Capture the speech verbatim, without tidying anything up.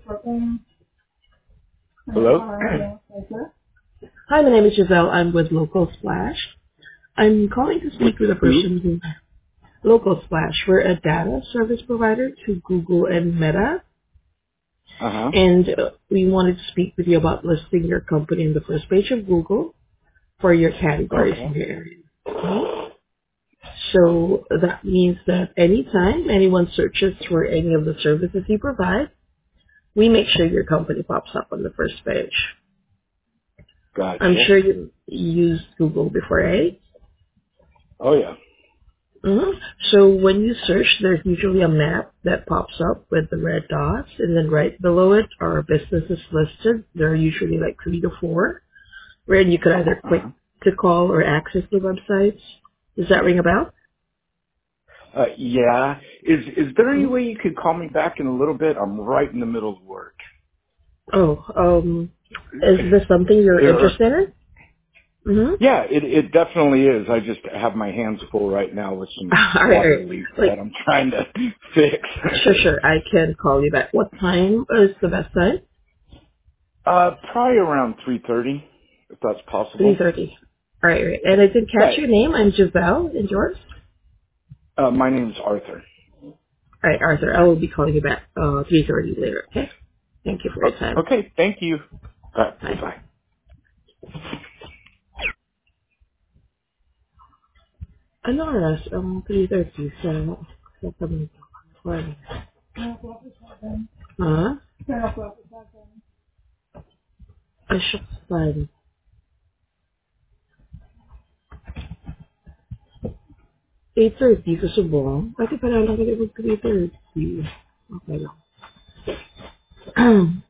Hello? Hi, my name is Giselle. I'm with Local Splash. I'm calling to With speak with a who? person who Local Splash. We're a data service provider to Google and Meta, Uh-huh. and uh, we wanted to speak with you about listing your company in the first page of Google for your categories in Okay. your area. Okay? So that means that anytime anyone searches for any of the services you provide, we make sure your company pops up on the first page. I'm Gotcha. sure you used Google before, right? Oh, yeah. Mhm. So when you search, there's usually a map that pops up with the red dots, and then right below it are businesses listed. There are usually like three to four, where you could either Uh-huh. click to call or access the websites. Does that ring a bell? Uh, yeah. Is is there any Mhm. way you could call me back in a little bit? I'm right in the middle of work. Oh, um, is this something you're Er, interested in? Mm-hmm. yeah, it it definitely is. I just have my hands full right now with some All right, all water right. leaks that Like, I'm trying to fix. sure, sure. I can call you back. What time is the best time? uh, probably around three thirty, if that's Three possible. thirty. All right, all right. And I didn't Yeah. catch your name. I'm Giselle. And yours? Uh, my name's Arthur. All right, Arthur. I will be calling you back uh three thirty later. Okay. Thank you for Oh, your time. okay. Thank you. All right. Bye. Bye. Ano oras? Um, three thirty sa sa kami. Ha? Ay, shucks, fine. eight thirty sa subong. Pati pala lang kita mag three thirty. Okay lang.